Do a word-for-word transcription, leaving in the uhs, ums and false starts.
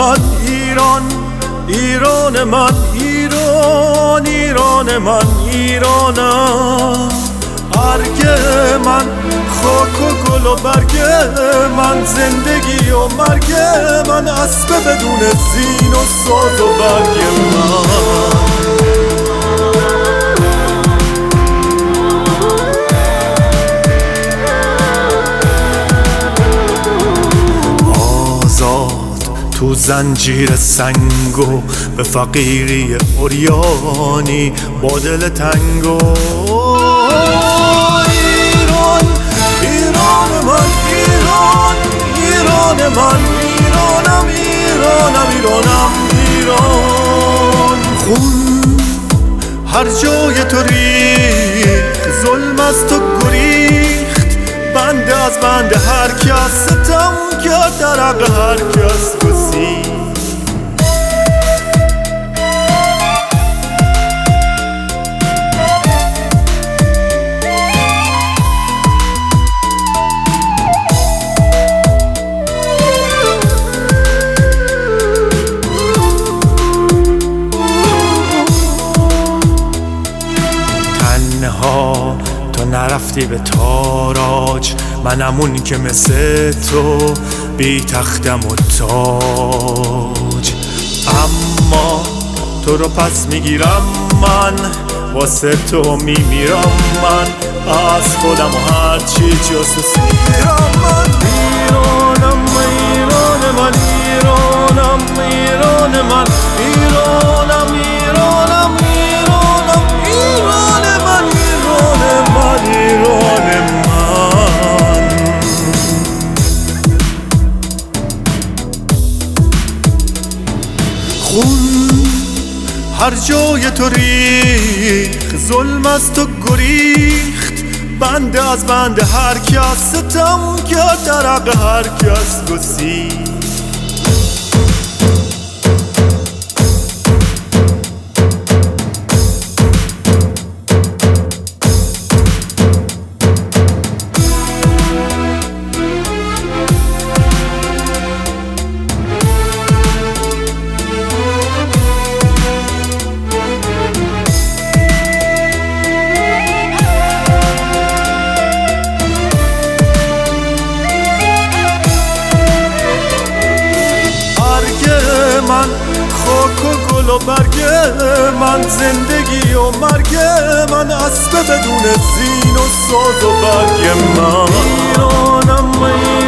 من ایران، ایران من ایران، ایران من ایرانم. ارگ من خاک و گل و برگ من، زندگی و مرگ من، اسب بدون زین و ساز و برگ من. تو زنجیر سنگو به فقیری عریانی با دل تنگو. ایران، ایران من ایران، ایران من ایرانم، ایرانم ایرانم ایران. خون هر جای تو ریخت، ظلم از تو گریخت، بنده از بنده هر کس ستم کرد، در حق هر کس گسید. تنها تو نرفتی به تاراج، منم اون که مثل تو بی تختم و تاج. اما تو رو پس میگیرم من، واسه تو میمیرم من، از خودم و هر چی جز سیرم من. ایرانم ایران من ایرانم، ایران من ایرانم، ایرانم ایرانم، ایران من ایران من ایران من. خون هر جای تو ریخت، ظلم از تو گریخت، بنده از بنده هر کس ستم کرد، در حق هر کس گسید. من خاک و گل و برگ من، زندگی و مرگ من، اسب بدون زین و ساز و برگ من. ایرانم